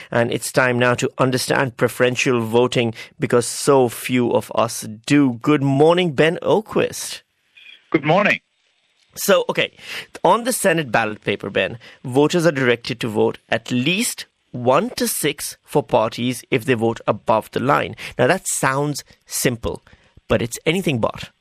and it's time now to understand preferential voting because so few of us do. Good morning, Ben Oquist. Good morning. So, okay, on the Senate ballot paper, Ben, voters are directed to vote at least 1 to 6 for parties if they vote above the line. Now, that sounds simple, but it's anything but.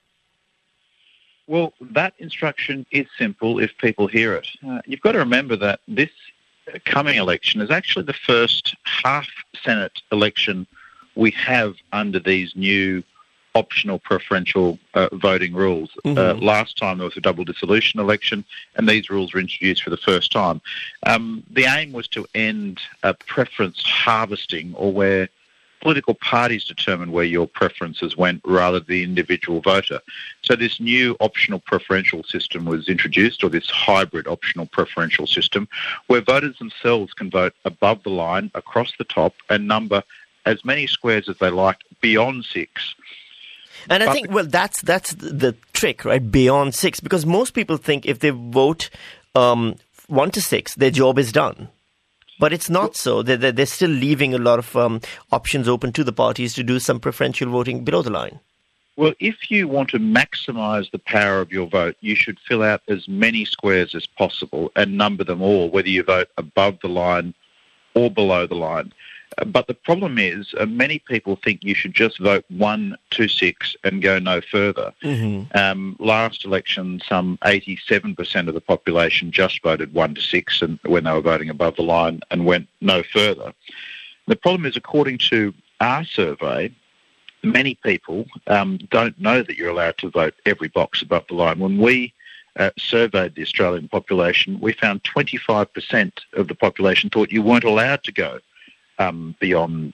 Well, that instruction is simple if people hear it. You've got to remember that this coming election is actually the first half Senate election we have under these new optional preferential voting rules. Last time there was a double dissolution election and these rules were introduced for the first time. The aim was to end preference harvesting, or where political parties determine where your preferences went rather than the individual voter. So this new optional preferential system was introduced, or this hybrid optional preferential system, where voters themselves can vote above the line, across the top, and number as many squares as they like beyond 6. And I think, well, that's the trick, right? Beyond 6, because most people think if they vote 1 to 6, their job is done. But it's not so. They're still leaving a lot of options open to the parties to do some preferential voting below the line. Well, if you want to maximise the power of your vote, you should fill out as many squares as possible and number them all, whether you vote above the line or below the line. But the problem is many people think you should just vote 1 to 6 and go no further. Last election, some 87% of the population just voted 1 to 6 and when they were voting above the line and went no further. The problem is, according to our survey, many people don't know that you're allowed to vote every box above the line. When we surveyed the Australian population, we found 25% of the population thought you weren't allowed to go beyond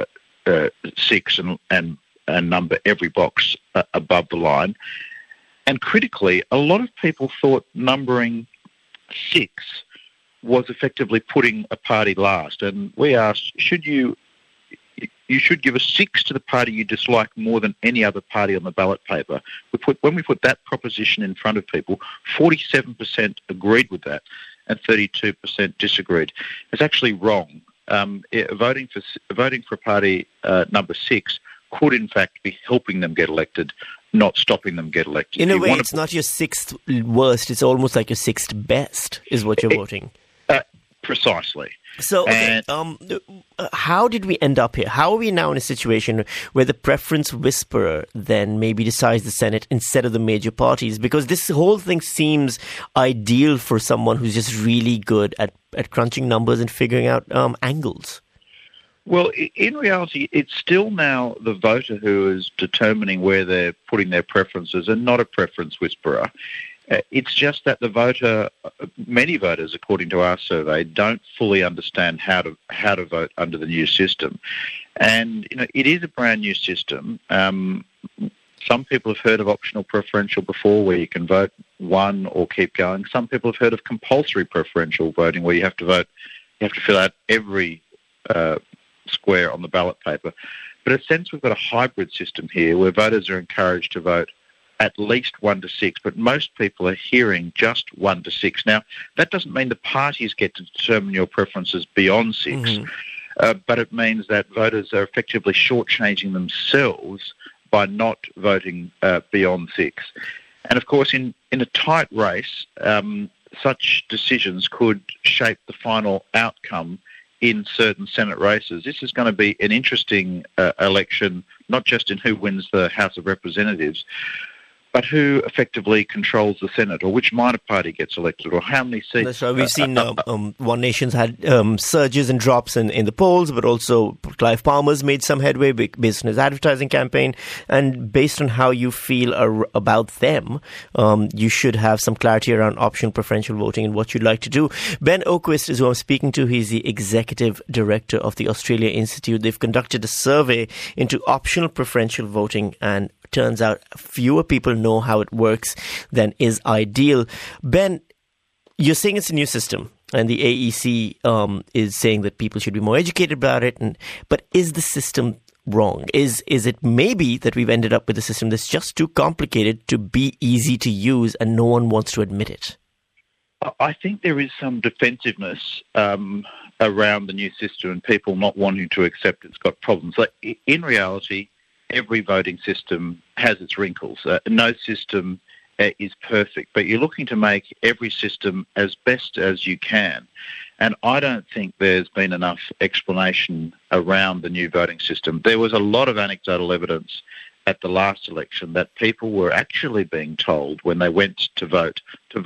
6 and number every box above the line. And critically, a lot of people thought numbering 6 was effectively putting a party last. And we asked, you should give a 6 to the party you dislike more than any other party on the ballot paper. When we put that proposition in front of people, 47% agreed with that and 32% disagreed. It's actually wrong. Voting for party number 6 could in fact be helping them get elected, not stopping them get elected. In a way, it's not your 6th worst, it's almost like your 6th best is what you're voting. Precisely. So, okay, how did we end up here? How are we now in a situation where the preference whisperer then maybe decides the Senate instead of the major parties? Because this whole thing seems ideal for someone who's just really good at crunching numbers and figuring out angles. Well, in reality, it's still now the voter who is determining where they're putting their preferences and not a preference whisperer. It's just that the voter, many voters, according to our survey, don't fully understand how to vote under the new system. And, it is a brand new system. Some people have heard of optional preferential before, where you can vote 1 or keep going. Some people have heard of compulsory preferential voting, where you have to fill out every square on the ballot paper. But in a sense, we've got a hybrid system here where voters are encouraged to vote at least 1 to 6, but most people are hearing just 1 to 6. Now, that doesn't mean the parties get to determine your preferences beyond 6, but it means that voters are effectively shortchanging themselves by not voting beyond 6. And of course, in a tight race, such decisions could shape the final outcome in certain Senate races. This is going to be an interesting election, not just in who wins the House of Representatives, but who effectively controls the Senate, or which minor party gets elected, or how many seats. That's right. We've seen One Nation's had surges and drops in the polls, but also Clive Palmer's made some headway based on his advertising campaign. And based on how you feel about them, you should have some clarity around optional preferential voting and what you'd like to do. Ben Oquist is who I'm speaking to. He's the executive director of the Australia Institute. They've conducted a survey into optional preferential voting, and turns out fewer people know how it works than is ideal. Ben, you're saying it's a new system, and the AEC is saying that people should be more educated about it. But is the system wrong? Is it maybe that we've ended up with a system that's just too complicated to be easy to use, and no one wants to admit it? I think there is some defensiveness around the new system and people not wanting to accept it's got problems. Like, in reality, every voting system has its wrinkles. No system is perfect, but you're looking to make every system as best as you can. And I don't think there's been enough explanation around the new voting system. There was a lot of anecdotal evidence at the last election that people were actually being told when they went to vote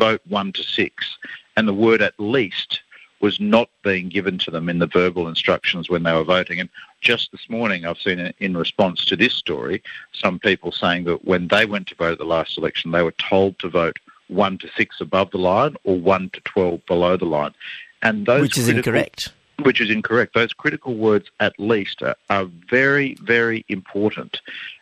1 to 6, and the word "at least" was not being given to them in the verbal instructions when they were voting. And just this morning, I've seen in response to this story, some people saying that when they went to vote at the last election, they were told to vote 1 to 6 above the line or 1 to 12 below the line. And those Which is incorrect. Which is incorrect. Those critical words, "at least," are very, very important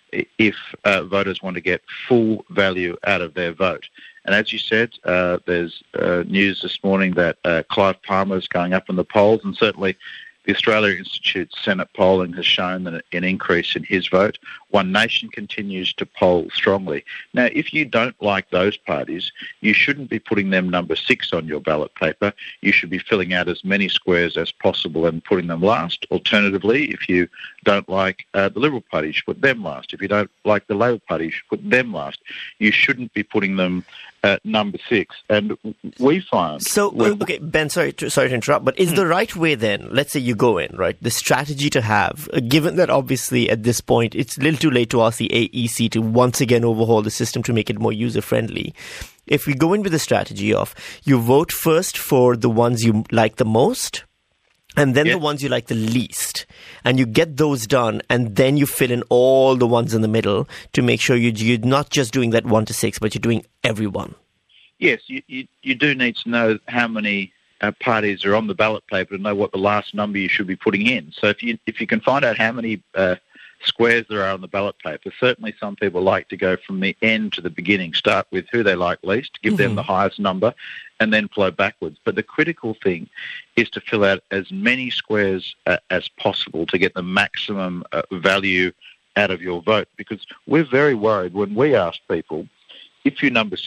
if voters want to get full value out of their vote. And as you said, there's news this morning that Clive Palmer is going up in the polls, and certainly the Australia Institute's Senate polling has shown an increase in his vote. One Nation continues to poll strongly. Now, if you don't like those parties, you shouldn't be putting them number 6 on your ballot paper. You should be filling out as many squares as possible and putting them last. Alternatively, if you don't like the Liberal Party, you should put them last. If you don't like the Labor Party, you should put them last. You shouldn't be putting them number 6. And we find... So, okay, Ben, sorry to interrupt, but is the right way then, let's say you go in, right, the strategy to have, given that obviously at this point it's a little too late to ask the AEC to once again overhaul the system to make it more user-friendly. If we go in with the strategy of you vote first for the ones you like the most, and then the ones you like the least, and you get those done, and then you fill in all the ones in the middle to make sure you're not just doing that 1 to 6, but you're doing everyone. Yes, you do need to know how many parties are on the ballot paper to know what the last number you should be putting in. So if you can find out how many squares there are on the ballot paper, certainly some people like to go from the end to the beginning, start with who they like least, give them the highest number, and then flow backwards. But the critical thing is to fill out as many squares as possible to get the maximum value out of your vote, because we're very worried when we ask people, if you number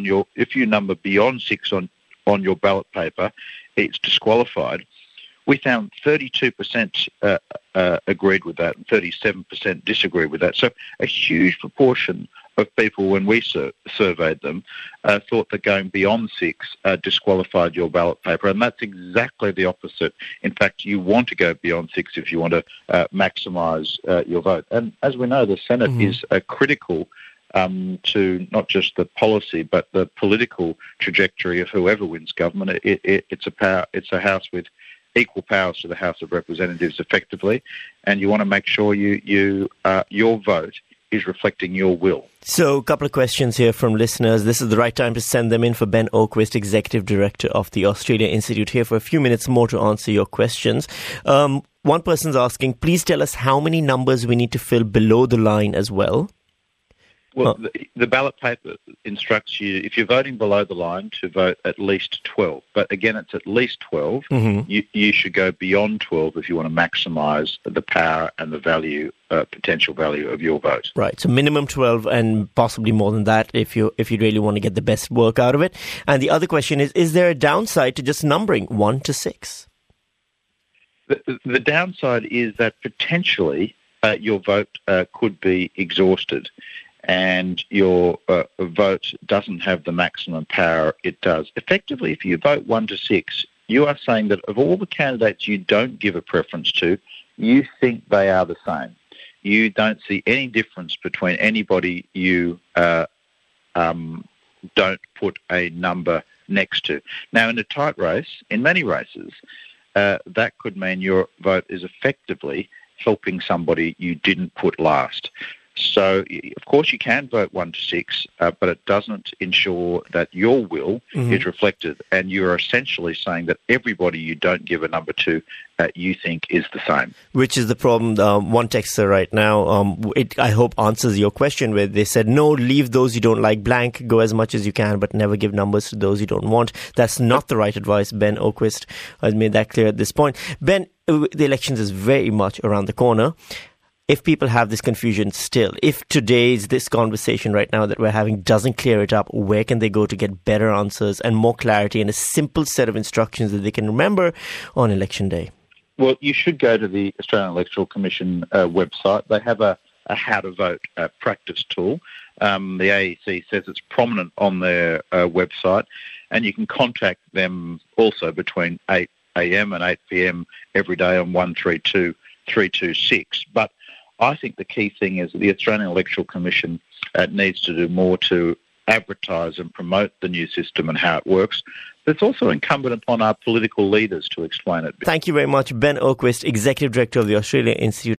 beyond 6 on your ballot paper, it's disqualified. We found 32% agreed with that and 37% disagreed with that. So a huge proportion of people, when we surveyed them, thought that going beyond 6 disqualified your ballot paper, and that's exactly the opposite. In fact, you want to go beyond 6 if you want to maximise your vote. And as we know, the Senate is critical to not just the policy but the political trajectory of whoever wins government. It's a house with equal powers to the House of Representatives effectively, and you want to make sure your vote is reflecting your will. So, a couple of questions here from listeners. This is the right time to send them in for Ben Oquist, Executive Director of the Australia Institute, here for a few minutes more to answer your questions. One person's asking, please tell us how many numbers we need to fill below the line as well. Well, the ballot paper instructs you, if you're voting below the line, to vote at least 12. But again, it's at least 12. You should go beyond 12 if you want to maximise the power and the value, potential value of your vote. Right. So minimum 12 and possibly more than that if you really want to get the best work out of it. And the other question is there a downside to just numbering 1 to 6? The downside is that potentially your vote could be exhausted, and your vote doesn't have the maximum power it does. Effectively, if you vote 1 to 6, you are saying that of all the candidates you don't give a preference to, you think they are the same. You don't see any difference between anybody you don't put a number next to. Now, in a tight race, in many races, that could mean your vote is effectively helping somebody you didn't put last. So, of course, you can vote 1 to 6, but it doesn't ensure that your will is reflected. And you're essentially saying that everybody you don't give a number to, you think is the same. Which is the problem. One texter right now, it I hope answers your question, where they said, no, leave those you don't like blank, go as much as you can, but never give numbers to those you don't want. That's not the right advice. Ben Oquist has made that clear at this point. Ben, the elections is very much around the corner. if people have this confusion still, if this conversation right now that we're having doesn't clear it up, where can they go to get better answers and more clarity and a simple set of instructions that they can remember on election day? Well, you should go to the Australian Electoral Commission website. They have a how to vote practice tool. The AEC says it's prominent on their website, and you can contact them also between 8 a.m. and 8 p.m. every day on 132 326. But I think the key thing is that the Australian Electoral Commission needs to do more to advertise and promote the new system and how it works. But it's also incumbent upon our political leaders to explain it. Thank you very much, Ben Oquist, Executive Director of the Australia Institute